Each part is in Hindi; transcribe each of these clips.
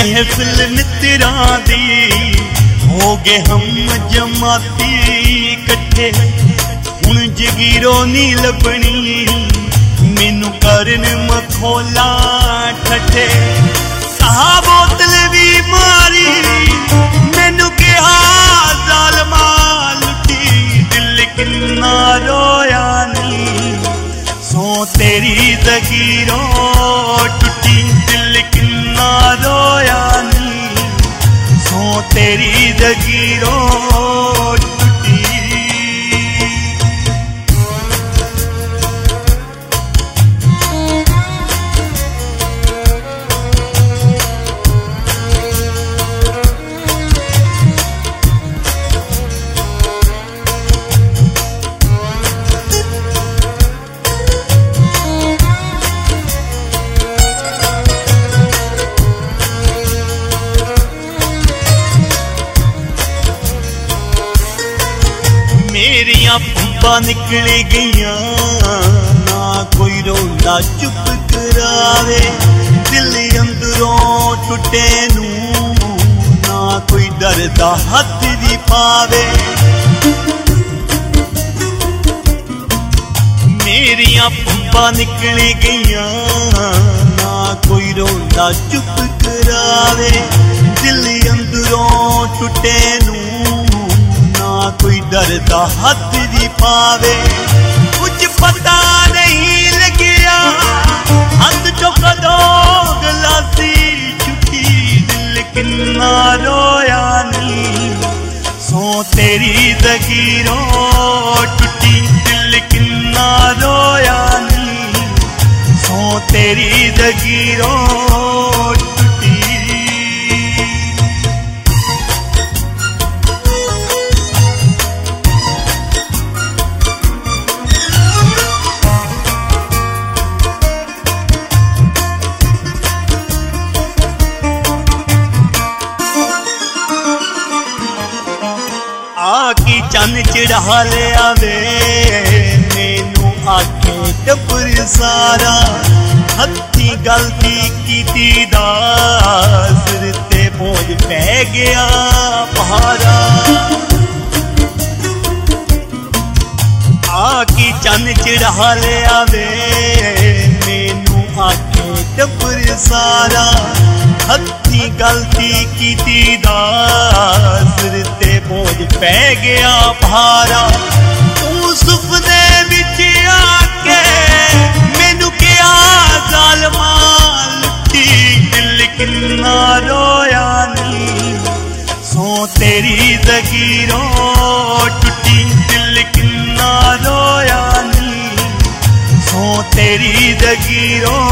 महफिल मित्रा दी हो गए हम जमाती कट्ठे हुण जगीरो नी लभनी मैनू करन मखोला ठठे कहा बोतल भी मारी मैनू कहा जालमा लुटी दिल किन्ना रोया नी सो तेरी जगीरों टूटी दिल किन्ना रोया नी सो तेरी जगीरों टूटी। मेरिया फुब्बा निकल गईया ना कोई रोंदा चुप करावे दिल अंदरों टुटे नू ना कोई डरदा हथ दी पावे मेरिया फुब्बा निकल गईया ना कोई रोंदा चुप करावे दिल अंदरों टुटे नू कोई डरदा हथ दी पावे कुछ पता नहीं लगिया हथ चो कदों गलासी छुटी दिल किन्ना रोया नी सो तेरी जगीरों टूटी दिल किन्ना रोया नी सो तेरी जगीरों आकी चन चढ़ा ले आवे मैनू आखे टब्बर सारा हथी गलती की सिर ते बोझ पै गया पहाड़ा आकी चन चढ़ा ले आवे मैनू आखे टब्बर सारा हथी गलती की सिर ते बोझ पै गया भारा तू सुपने विच आके मैनू क्या जालमा लुटी दिल किन्ना रोया नी सो तेरी जगीरों टूटी दिल किन्ना रोया नी सो तेरी जगीरों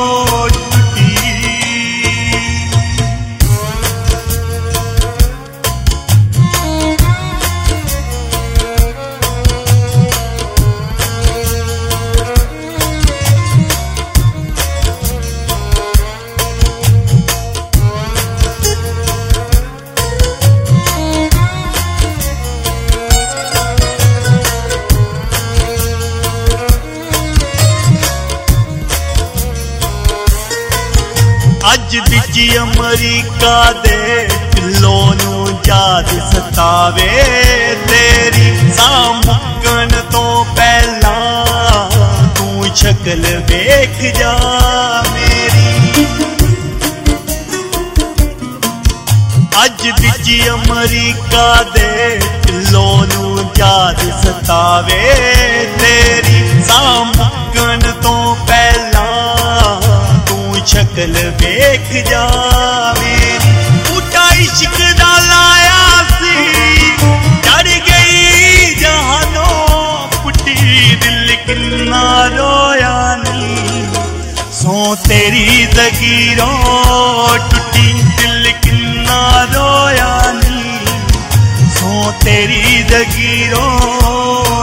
अज बिच अमरीका दे पिलो नू याद सतावे तेरी सामुकन तो पहला तू शक्ल वेख जा मेरी अज बिच अमरीका दे पिलो नू याद सतावे तेरी सामुकन तो पहला शक्ल वेख जा मेरी बूटा इश्क दा लाया सी चढ़ गई जहानों पुटी दिल किन्ना रोया नी सो तेरी जगीरों टूटी दिल किन्ना रोया नी सो तेरी जगीरों